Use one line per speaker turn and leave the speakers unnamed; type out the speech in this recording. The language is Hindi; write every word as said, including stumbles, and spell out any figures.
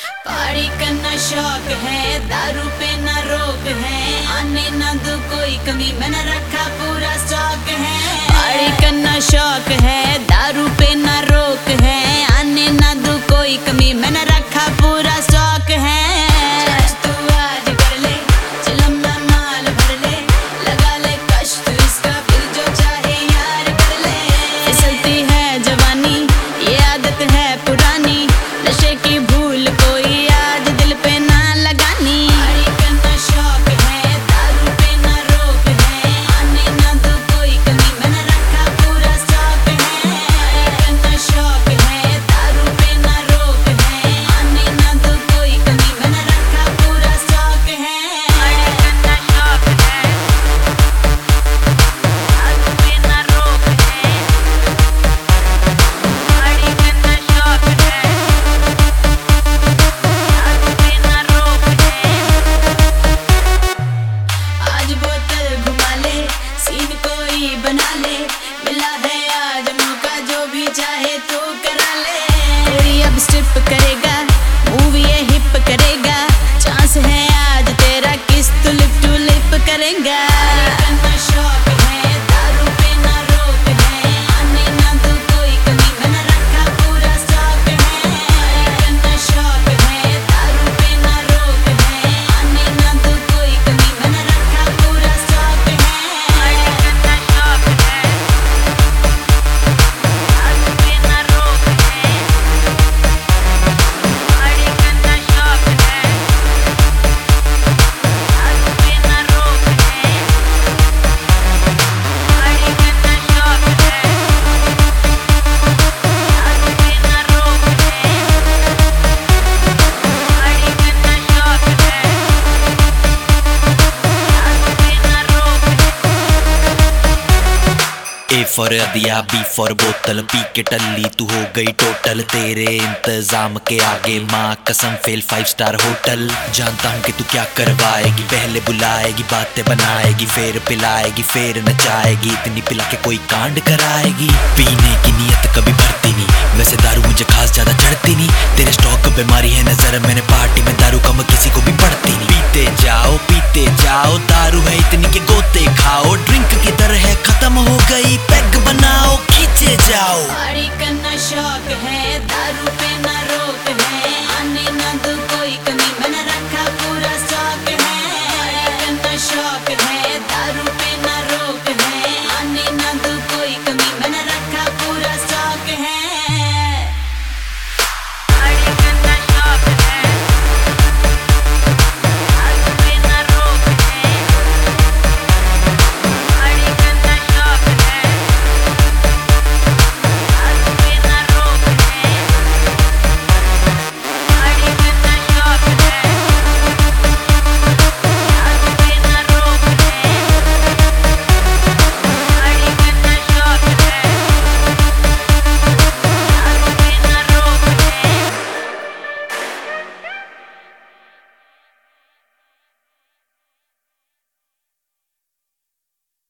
पार्टी करना शौक है, दारू पे ना रोक है, आने ना दो कोई कमी, मैंने रखा पूरा स्टॉक है। पार्टी करना शौक है, दारू पे ना रोक है, आने ना दो कोई कमी, मैंने रखा पूरा स्टॉक है। तू आज कर ले, चिलम्मा माल भर ले, लगा ले कष्ट इसका, फिर जो चाहे यार कर ले। फिसलती है जवानी, ये आदत है पुरानी, नशे की भूल कोई आज दिल पे ना लगानी। पार्टी करना शौक है, दारू पे ना रोक है, आने ना दो कोई कमी, मैंने रखा पूरा स्टॉक है। पार्टी करना शौक है, दारू पे ना रोक है, आने ना दो कोई कमी, मैंने रखा पूरा स्टॉक है। पार्टी करना शौक है, दारू पे ना रोक है, पार्टी करना शौक है, आज बोतल घुमा ले, सीन कोई बना ले, मिला है आज मौका, जो भी चाहे तो करा ले। कोई अब स्टिप करेगा, मूवी ये हिप करेगा, चांस है आज तेरा, किस तू लिप टू लिप करेगा। करना शौक है, दारू पे ना रोक है, आने ना दो कोई कमी, मैंने रखा पूरा स्टॉक है। करना शौक है, दारू पे ना रोक है, आने ना दो कोई कमी, मैंने रखा पूरा स्टॉक है। करना शौक है, दारू पे ना रोक है, पार्टी करना शौक है, दारू पे ना रोक है, पार्टी करना शौक है, दारू पे ना रोक है, पार्टी करना शौक है, दारू पे ना रोक है।
ए फॉर अदिया, बी फॉर बोतल, पी के टल्ली तू हो गई टोटल, तेरे इंतजाम के आगे माँ कसम फेल फाइव स्टार होटल। जानता हूँ कि तू क्या करवाएगी, पहले बुलाएगी, बातें बनाएगी, फिर पिलाएगी, फिर नचाएगी, इतनी पिला के कोई कांड कराएगी। पीने की नीयत कभी भरती नहीं, वैसे दारू मुझे खास ज्यादा चढ़ती नहीं, तेरे स्टॉक बीमारी है नजर, मैंने पार्टी में दारू कम किसी को भी पड़ती नहीं। पीते जाओ पीते जाओ, दारू है इतनी के गोते खाओ, ड्रिंक की तरह खत्म हो गई, पैग बनाओ खींचे जाओ।
पार्टी करना शौक है,